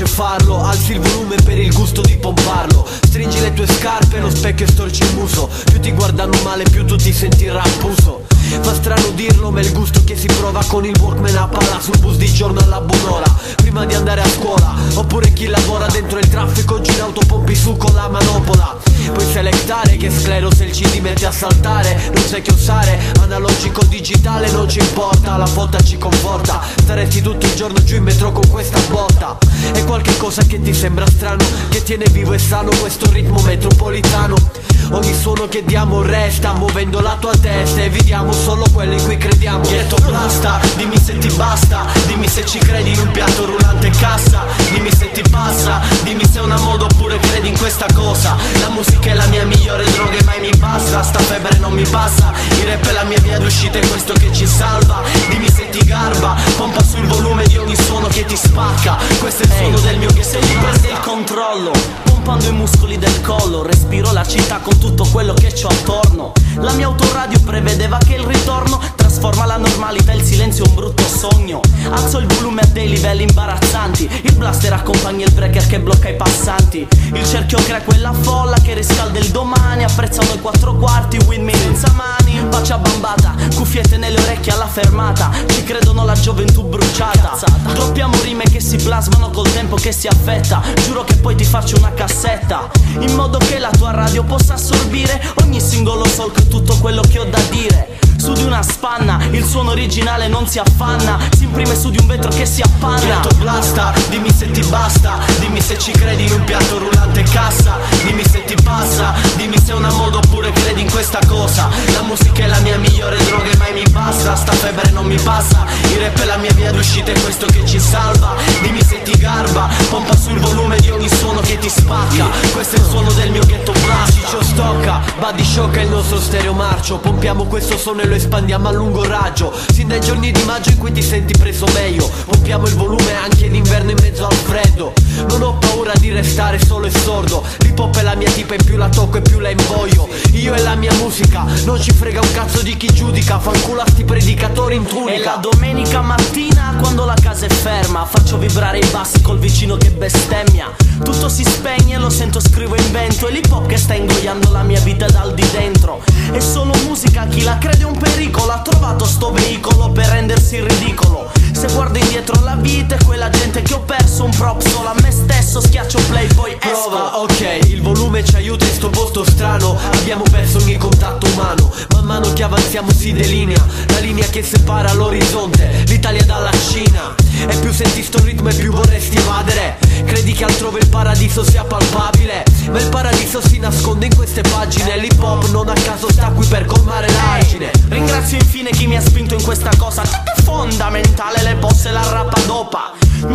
farlo. Alzi il volume per il gusto di pomparlo. Stringi le tue scarpe, lo specchio e storci il muso. Più ti guardano male, più tu ti senti rampuso. Fa strano dirlo, ma è il gusto che si prova con il Walkman a palla sul bus di giorno alla buon'ora, prima di andare a scuola. Oppure chi lavora dentro il traffico, gira autopompi su con la manopola. Puoi selectare che sclero se il CD mette a saltare. Non sai che usare, analogico digitale non ci importa. La foto ci conforta, staresti tutto il giorno giù in metro con questa botta. È qualche cosa che ti sembra strano, che tiene vivo e sano questo ritmo metropolitano. Ogni suono che diamo resta, muovendo la tua testa. Evitiamo solo quello in cui crediamo. Ghetto blasta, dimmi se ti basta. Dimmi se ci credi in un piatto rullante in cassa. Dimmi se ti passa, dimmi se è una moda oppure credi in questa cosa. La musica è la mia migliore droga e mai mi basta. Sta febbre non mi passa, il rap è la mia via d'uscita, è questo che ci salva. Dimmi se ti garba, pompa sul volume di ogni suono che ti spacca. Questo è il suono del mio ghetto. Se gli perde il controllo, pompando i muscoli del collo, respiro la città con tutto quello che c'ho attorno. La mia autoradio prevedeva che il ritorno trasforma la normalità, il silenzio un brutto sogno. Alzo il volume a dei livelli imbarazzanti. Il blaster accompagna il breaker che blocca i passanti. Il cerchio crea quella folla che riscalda il domani. Apprezzano i 4 quarti, windmill senza mani. Pace bambata, cuffiette nelle orecchie alla fermata. Ci credono la gioventù bruciata. Droppiamo rime che si plasmano col tempo che si affetta. Giuro che poi ti faccio una cassetta, in modo che la tua radio possa assorbire ogni singolo solco e tutto quello che ho da dire. Su di una spanna, il suono originale non si affanna, si imprime su di un vetro che si appanna. Ghetto blasta, dimmi se ti basta. Dimmi se ci credi in un piatto rullante in cassa. Dimmi se ti passa, dimmi se è una moda oppure credi in questa cosa. La musica è la mia migliore droga e mai mi basta. Sta febbre non mi passa, il rap è la mia via d'uscita, è questo che ci salva. Dimmi se ti garba, pompa sul volume di ogni suono che ti spacca. Questo è il suono del mio ghetto blast. Ciccio stocca, Buddy Shock è il nostro stereo marcio. Pompiamo questo suono e lo espandiamo a lungo raggio. Sin dai giorni di maggio in cui ti senti preso meglio. Pompiamo il volume anche in inverno in mezzo al freddo. Non ho paura di restare solo e sordo. L'hip hop è la mia tipa e più la tocco e più la invoglio. Io e la mia musica, non ci frega un cazzo di chi giudica. Fanculo a sti predicatori in tunica. E la domenica mattina quando la casa è ferma, faccio vibrare i bassi col vicino che bestemmia. Tutto si spegne, lo sento, scrivo, invento. E l'hip hop che sta ingoiando la mia vita dal di dentro. È solo musica, chi la crede è un pericolo. Ha trovato sto veicolo per rendersi ridicolo. Se guardo indietro la vita è quella gente che ho perso. Un prop solo a me stesso, schiaccio play poi esco. Prova, ok, il volume ci aiuta in sto posto strano. Abbiamo perso ogni contatto umano. Man mano che avanziamo si delinea la linea che separa l'orizzonte, l'Italia dalla Cina. E più senti sto ritmo e più vorresti evadere. Credi che altrove il paradiso sia palpabile, ma il paradiso si nasconde in queste pagine. L'hip hop non a caso sta qui per colmare l'argine. Ringrazio infine chi mi ha spinto in questa cosa fondamentale, le boss e la rappadopa.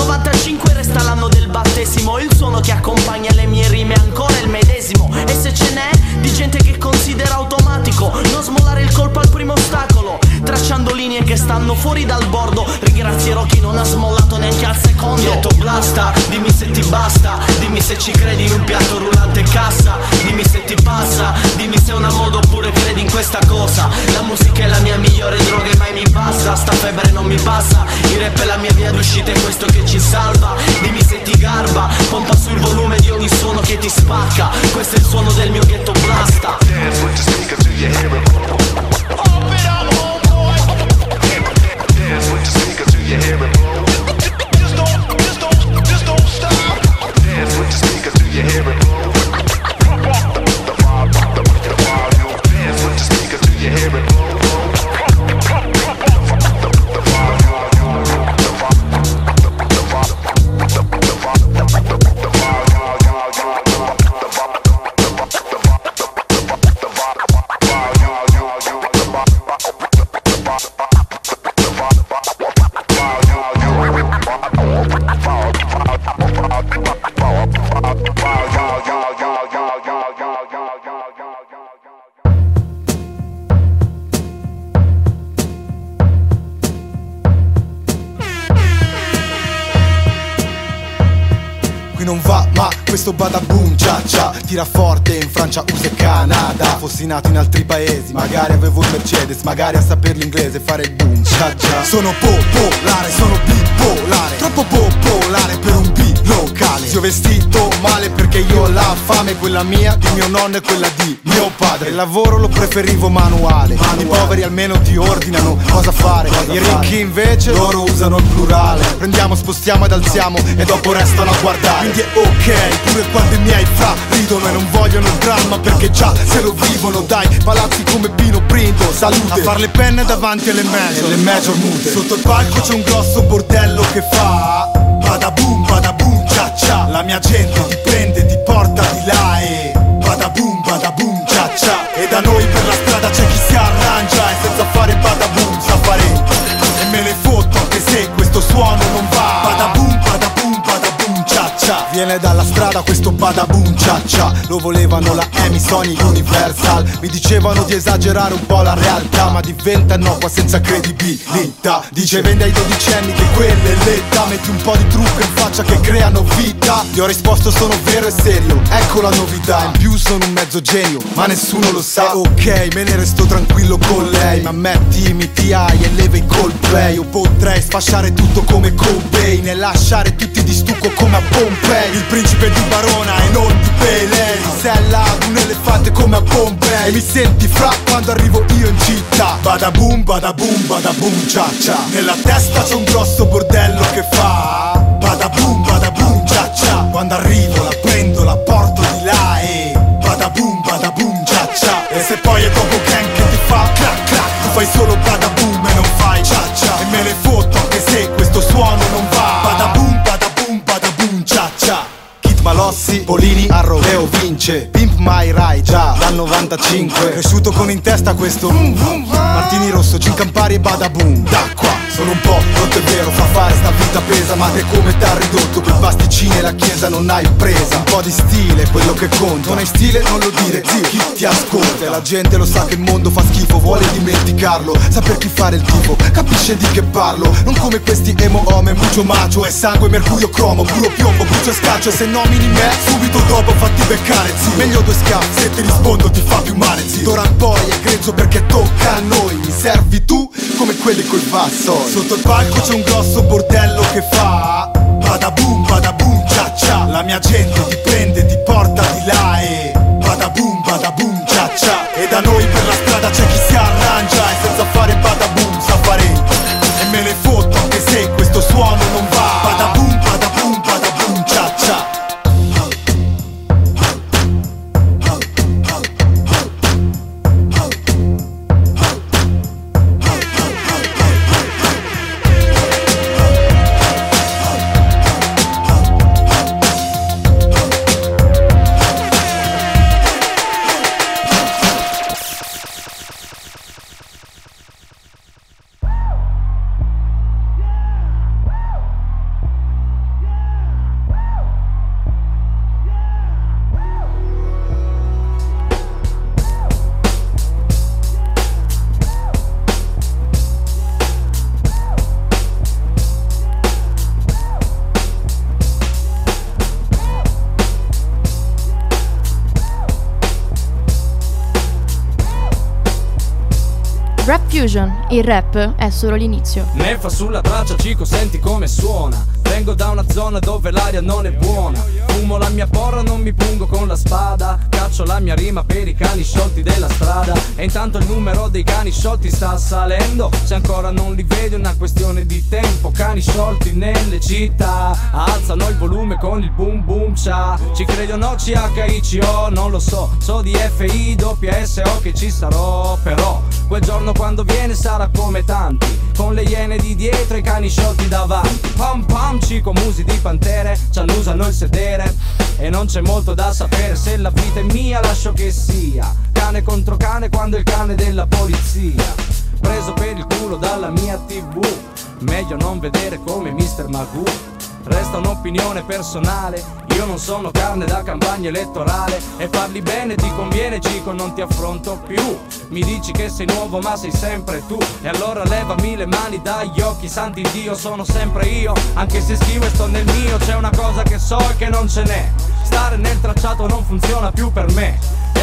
95 resta l'anno del battesimo. Il suono che accompagna le mie rime è ancora il medesimo. E se ce n'è di gente che considera automatico non smollare il colpo al primo ostacolo, tracciando linee che stanno fuori dal bordo. Ringrazierò chi non ha smollato neanche al secondo. Ghetto blasta, dimmi se ti basta. Dimmi se ci credi in un piatto rullante in cassa. Dimmi se ti passa, dimmi se è una moda oppure credi in questa cosa. La musica è la mia migliore droga e mai mi basta. Sta febbre non mi passa, il rap è la mia via d'uscita, è questo che ci salva. Dimmi se ti garba, pompa sul volume di ogni suono che ti spacca. Questo è il suono del mio ghetto blasta. Dance with the speaker till you hear it. Pump it up, homeboy. Dance with the speaker till you hear it. Just don't stop. Dance with the speaker till you hear it. Pump up the volume. Dance with the speaker till you hear it. Non va, ma questo badaboom cia cia tira forte in Francia, USA e Canada. Fossi nato in altri paesi, magari avevo il Mercedes, magari a saper l'inglese fare il boom cia cia. Sono popolare, sono bipolare, troppo popolare per un beat. locale. Zio vestito male perché io ho la fame, quella mia, di mio nonno e quella di mio padre. Il lavoro lo preferivo manuale. I poveri almeno ti ordinano cosa fare, i ricchi invece loro usano il plurale. Prendiamo, spostiamo ed alziamo e dopo restano a guardare. Quindi è ok, pure quando i miei fra ridono e non vogliono il dramma perché già se lo vivono. Dai, palazzi come Pino Prindo, salute. A far le penne davanti alle major mute. Sotto il palco c'è un grosso bordello che fa bada boom, cia cia. La mia gente ti prende, ti porta di là e bada boom, cia cia. E da noi per la strada c'è chi si arrangia e senza fare bada boom sa fare. E me ne fotto anche se questo suono non va. Bada boom, cia cia. Viene dalla strada questo bada boom, cia cia. Lo volevano la EMI, Sony, Universal. Mi dicevano di esagerare un po' la realtà, ma diventa innocua senza credibilità. Dice vende ai dodicenni che quella è l'età. Metti un po' di trucco in faccia che creano vita. Gli ho risposto sono vero e serio, ecco la novità. In più sono un mezzo genio, ma nessuno lo sa. Ok, me ne resto tranquillo con lei, ma metti MTI e leva i Coldplay. O potrei sfasciare tutto come Cobain e lasciare tutti di stucco come a Pompei. Il principe di Barona e non di Pele, sella ad un elefante come a Pompei. E mi senti fra quando arrivo io in città. Bada boom, cia cia. Nella testa c'è un grosso bordello che fa bada boom, cia cia. Quando arrivo la prendo, la porto di là e bada boom, cia cia. E se poi è Dogo Gang che ti fa crack crack, tu fai solo bada boom e non fai cia cia. E me ne fotto anche se questo suono non va. Bada boom, cia cia. Kid Malossi, Polini, Arroveo vince. Pimp My Ride già dal 95. Cresciuto con in testa questo Martini Rosso, Gin Campari e bada boom. Da qua sono un po' rotto, è vero, fa fare sta vita pesa. Madre come t'ha ridotto, quei pasticcini e la chiesa non hai presa. Un po' di stile è quello che conta. Non hai stile non lo dire, zio, chi ti ascolta. E la gente lo sa che il mondo fa schifo, vuole dimenticarlo. Sa per chi fare il tifo, capisce di che parlo. Non come questi emo ome, mucho macho. È sangue, mercurio, cromo, puro piombo, brucio e scaccio. E se nomini me, subito dopo fatti beccare, zio. Meglio due schiaffi, se ti rispondo ti fa più male, zio. D'ora in poi è grezzo perché tocca a noi. Mi servi tu come quelli coi vassoi. Sotto il palco c'è un grosso bordello che fa bada boom, cia cia. La mia gente ti prende, ti porta di là e bada boom, cia cia. E da noi per la strada c'è chi si arrangia e senza fare bada boom sa fare. E me ne fotto anche se questo suono non va. Bada boom, cia cia. Rap Fusion, il rap è solo l'inizio. Neffa sulla traccia, Cico, senti come suona. Vengo da una zona dove l'aria non è buona. Fumo la mia porra, non mi pungo con la spada. Caccio la mia rima per i cani sciolti della strada. E intanto il numero dei cani sciolti sta salendo. Se ancora non li vedi è una questione di tempo. Cani sciolti nelle città alzano il volume con il boom boom cia. Ci credi o no CHICO? Non lo so. So di FIWSO che ci sarò. Però quel giorno quando viene sarà come tanti, con le iene di dietro e i cani sciolti davanti. Pam pam, Cico, musi di pantere ci annusano il sedere. E non c'è molto da sapere, se la vita è mia lascio che sia cane contro cane quando è il cane della polizia. Preso per il culo dalla mia TV, meglio non vedere come Mr. Magoo. Resta un'opinione personale, io non sono carne da campagna elettorale. E farli bene ti conviene, Cico, non ti affronto più. Mi dici che sei nuovo ma sei sempre tu. E allora levami le mani dagli occhi, santi Dio, sono sempre io. Anche se scrivo e sto nel mio, c'è una cosa che so e che non ce n'è: stare nel tracciato non funziona più per me. E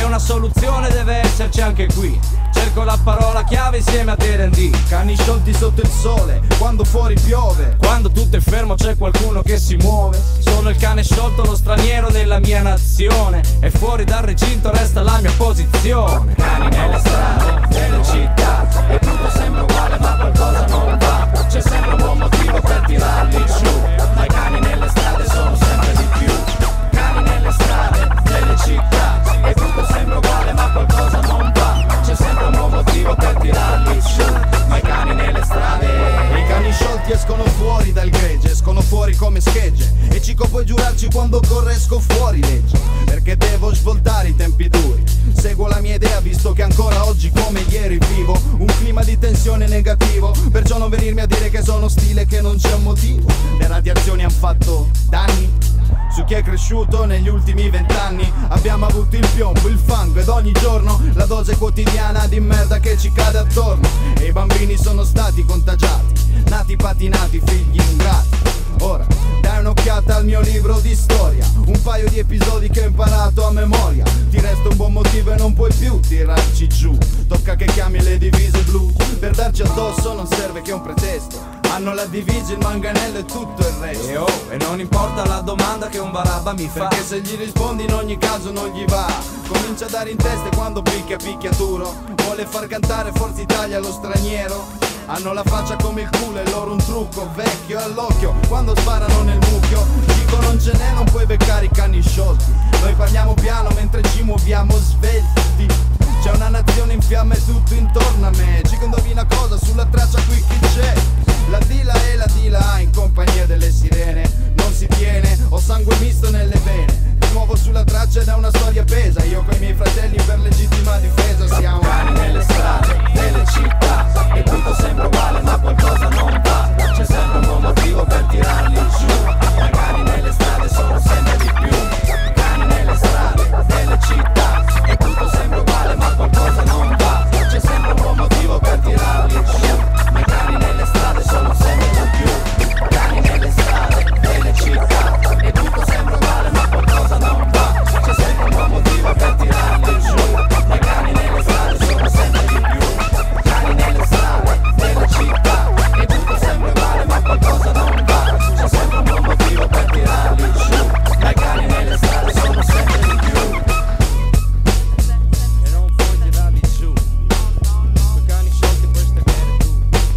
E una soluzione deve esserci anche qui. Cerco la parola chiave insieme a D&D. Cani sciolti sotto il sole, quando fuori piove. Quando tutto è fermo c'è qualcuno che si muove. Sono il cane sciolto, lo straniero nella mia nazione. E fuori dal recinto resta la mia posizione. Cani nelle strade, nelle città. E tutto sembra uguale ma qualcosa non va. C'è sempre un buon motivo per tirarli giù. Ma i cani nelle strade sono sempre di più. Cani nelle strade, nelle città. E tutto sembra uguale ma qualcosa non va. C'è sempre un buon motivo per tirarli giù. Ma i cani nelle strade. I cani sciolti escono fuori dal gregge, escono fuori come schegge. E Cico puoi giurarci quando corresco fuori legge. Perché devo svoltare i tempi duri. Seguo la mia idea visto che ancora oggi come ieri vivo un clima di tensione negativo. Perciò non venirmi a dire che sono ostile, che non c'è un motivo. Le radiazioni han fatto danni su chi è cresciuto negli ultimi 20 anni. Abbiamo avuto il piombo, il fango ed ogni giorno la dose quotidiana di merda che ci cade attorno. E i bambini sono stati contagiati, nati patinati, figli ingrati. Ora dai un'occhiata al mio libro di storia, un paio di episodi che ho imparato a memoria. Ti resta un buon motivo e non puoi più tirarci giù. Tocca che chiami le divise blu. Per darci addosso non serve che un pretesto. Hanno la divisa, il manganello e tutto il resto. E non importa la domanda che un barabba mi fa, perché se gli rispondi in ogni caso non gli va. Comincia a dare in testa e quando picchia picchiaturo. Vuole far cantare Forza Italia allo straniero. Hanno la faccia come il culo e loro un trucco vecchio all'occhio quando sparano nel mucchio. Dico non ce n'è, non puoi beccare i cani sciolti. Noi parliamo piano mentre ci muoviamo svelti. C'è una nazione in fiamme tutto intorno a me. Ci indovina cosa sulla traccia qui chi c'è. La dila e la dila in compagnia delle sirene. Non si tiene, ho sangue misto nelle vene. Mi muovo sulla traccia ed è una storia pesa. Io coi miei fratelli per legittima difesa. Siamo cani nelle strade, nelle città. E tutto sembra uguale ma qualcosa non va. C'è sempre un buon motivo per tirarli giù. Ma i cani nelle strade sono sempre di più. Cani nelle strade, nelle città. E tutto sembra uguale ma qualcosa non va. C'è sempre un buon motivo per tirarli giù. Ma i cani nelle strade sono sempre di più. Cani nelle strade, nelle città. E tutto sembra uguale ma qualcosa non va. C'è sempre un buon motivo per tirarli giù. Ma i cani nelle strade sono sempre di più. Cani nelle strade, nelle città. E tutto sembra uguale ma qualcosa non va. C'è sempre un buon motivo per tirarli giù. Ma i cani nelle strade sono sempre di più. E non puoi tirarli giù. I cani sciolti puoi stemere tu.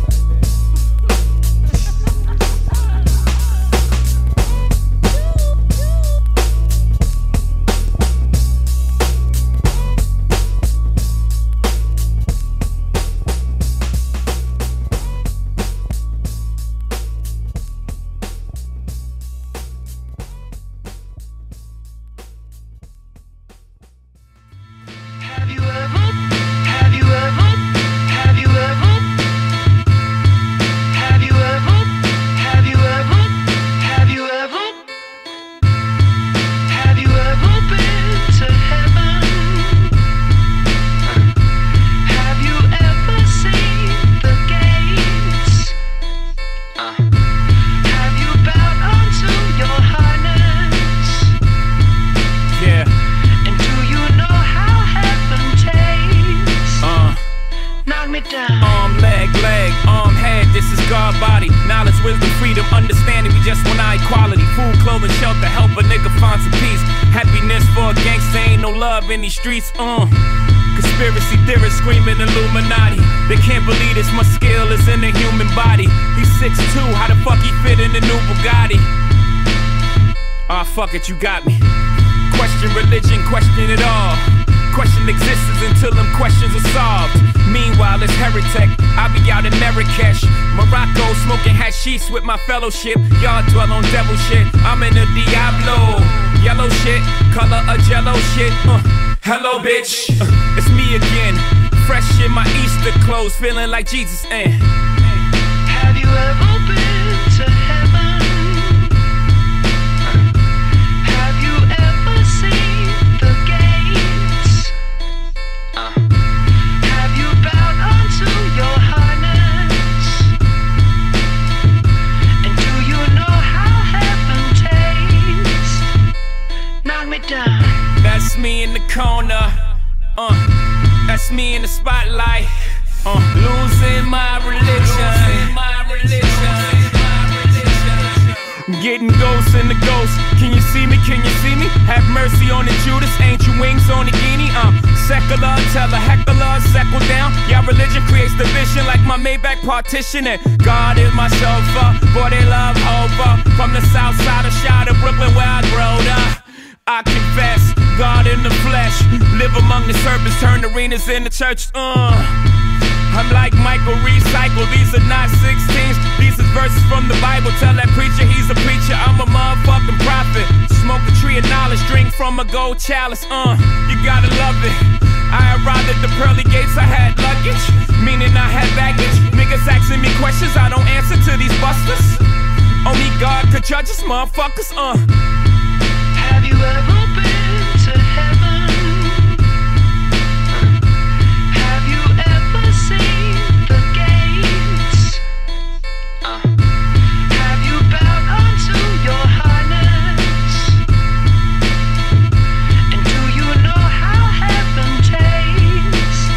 In these streets, conspiracy theorists screaming Illuminati. They can't believe this much skill is in the human body. He's 6'2", how the fuck he fit in the new Bugatti? Ah, fuck it, you got me. Question religion, question it all. Question existence until them questions are solved. Meanwhile, it's heretic. I be out in Marrakesh, Morocco, smoking hashish with my fellowship. Y'all dwell on devil shit. I'm in the Diablo. Yellow shit, color of jello shit. Hello, bitch. It's me again. Fresh in my Easter clothes, feeling like Jesus. Have you ever been to heaven? Have you ever seen the gates? Have you bowed unto your highness? And do you know how heaven tastes? Knock me down. That's me in the corner. That's me in the spotlight. Losing my religion. Getting ghosts in the ghost. Can you see me? Can you see me? Have mercy on the Judas. Ancient wings on the guinea. Secular, tell a heckler, settle down. Your religion creates division like my Maybach partition. And God is my chauffeur. Boy, they love over. From the south side of Shire to Brooklyn where I growed up. I confess, God in the flesh. Live among the serpents, turn arenas in the church. I'm like Michael Recycle, these are not 16s. These is verses from the Bible, tell that preacher he's a preacher. I'm a motherfucking prophet. Smoke a tree of knowledge, drink from a gold chalice. You gotta love it. I arrived at the pearly gates, I had luggage, meaning I had baggage. Niggas asking me questions, I don't answer to these busters. Only God could judge us, motherfuckers. Have you ever been to heaven? Have you ever seen the gates? Have you bowed unto your highness? And do you know how heaven tastes?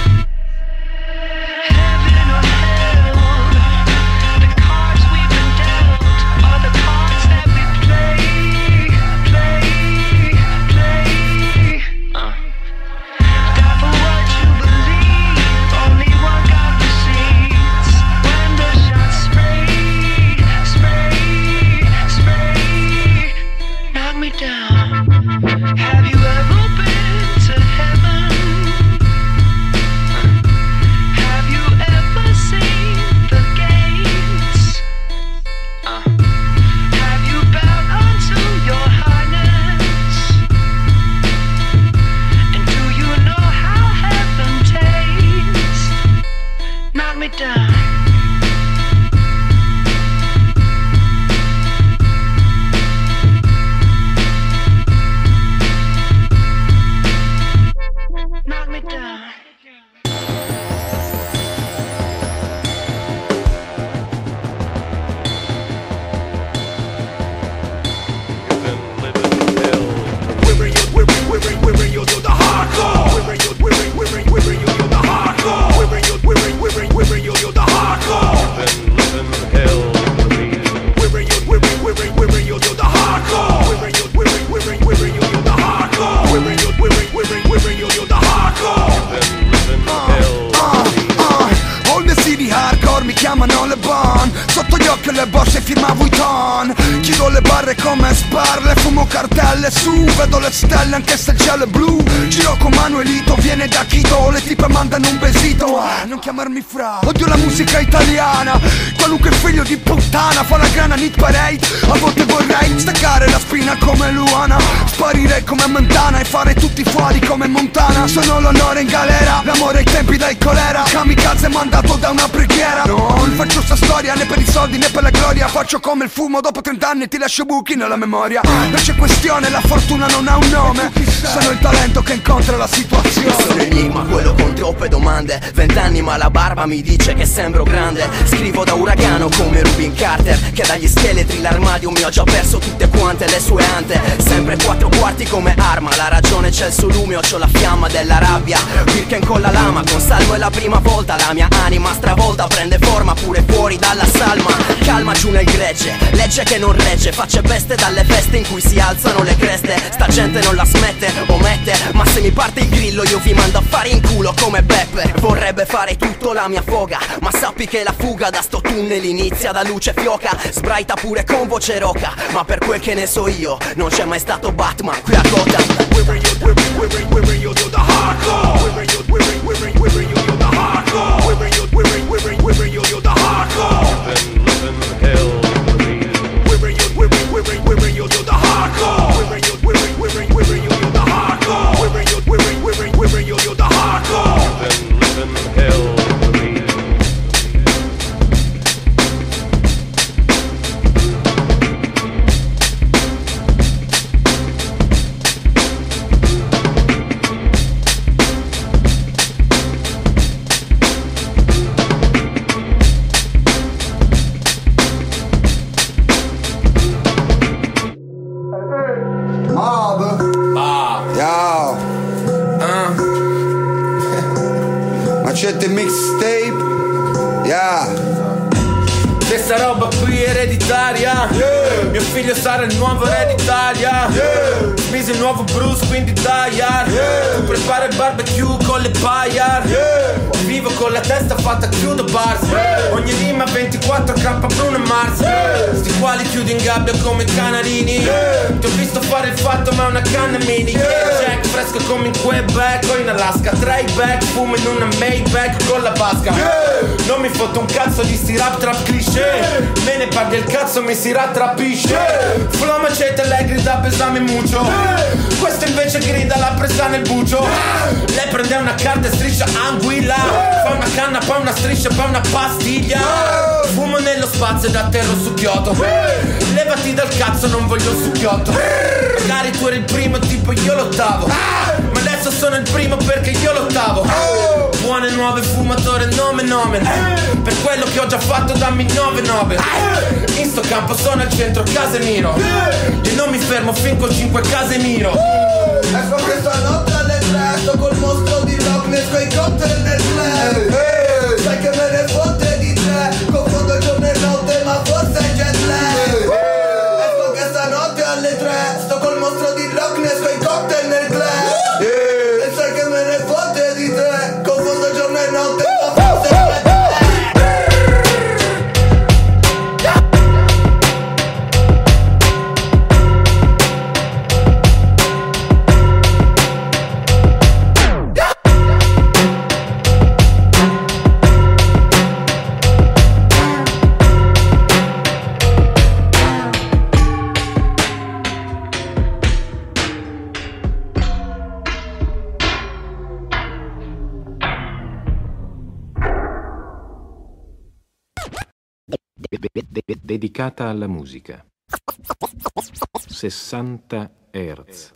Heaven or hell, the cards we've been dealt are the cards that we play. Have you ever been to heaven? Have you ever seen the gates? Have you bowed unto your highness? And do you know how heaven tastes? Knock me down. Knock me down. Mi chiamano Le Bon, sotto gli occhi le borse firmavo i ton. Chiudo le barre come sparle, fumo cartelle su, vedo le stelle anche se il cielo è blu. Giro con Manuelito, viene da Chito, le tipe mandano un besito. Non chiamarmi fra, odio la musica italiana. Qualunque figlio di puttana fa la grana hit parade. A volte vorrei staccare la spina come Luana, sparire come Montana e fare tutti fuori come Montana. Sono l'onore in galera, l'amore ai tempi del colera. Kamikaze mandato da una preghiera. Non faccio sta storia né per i soldi né per la gloria. Faccio come il fumo, dopo 30 anni ti lascio buchi nella memoria. Non c'è questione, la fortuna non ha un nome. Sono il talento che incontra la situazione. Sono enigma, quello con troppe domande. 20 anni ma la barba mi dice che sembro grande. Scrivo da uragano come Rubin Carter, che dagli scheletri l'armadio mi ho già perso tutte quante le sue ante. Sempre 4 quarti come arma, la ragione c'è il suo lume, c'ho la fiamma della rabbia. Birken con la lama, con salmo è la prima volta. La mia anima stravolta prende forma pure fuori dalla salma. Calma giù nel gregge, legge che non regge. Facce peste dalle feste in cui si alzano le creste. Sta gente non la smette, omette, ma se mi parte il grillo io vi mando a fare in culo come Beppe. Vorrebbe fare tutto la mia foga, ma sappi che la fuga da sto tunnel inizia da luce fioca. Sbraita pure con voce roca, ma per quel che ne so io non c'è mai stato Batman qui a Gotham. You're the hardcore. You're the hardcore. You're the hardcore. Living hell. You're the hardcore. You're the hardcore. You're the hardcore. Living hell. conoscete Mixtape? Yeah. Questa roba qui è ereditaria, mio figlio sarà il nuovo re d'Italia, Smisi il nuovo Bruce, quindi die hard, tu prepara il barbecue con le pagliar, vivo con la testa fatta chiudo bars, ogni rima 24k Bruno Mars, sti quali chiudo in gabbia come canarini, ti ho visto fare il fatto ma è una canna mini, Jack fresco come in Quebec o in Alaska, throwback, fumo in una Maybach con la vasca, non mi fotto un cazzo di sti rap trap cliché, me ne parli il cazzo mi si rattrapisce, flow macete lei grida pesame mucho, questo invece grida la presa nel bucio, lei prende una carta e striscia anguilla, fa una canna poi una striscia poi una pastiglia, fumo nello spazio ed atterro su Kyoto, levati dal cazzo non voglio un succhiotto, magari tu eri il primo tipo io l'ottavo, ma adesso sono il primo perché io l'ottavo, buone nuove fumatore nome, per quello che ho già fatto dammi 9 in sto campo sono al centro Casemiro, io non mi fermo fin con 5 Casemiro. Ecco questa notte alle 3 sto col mostro di Loch Ness coi cocktail nel club, sai che me ne fotte di te, confondo giorno e notte ma forse è jet lag. Ecco questa notte alle 3 sto col mostro di Loch Ness coi cocktail nel club, e sai che me ne fotte di te, confondo giorno e notte ma forse è jet lag. Dedicata alla musica. 60 Hz.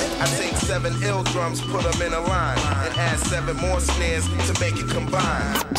Put them in a line and add 7 more snares to make it combine.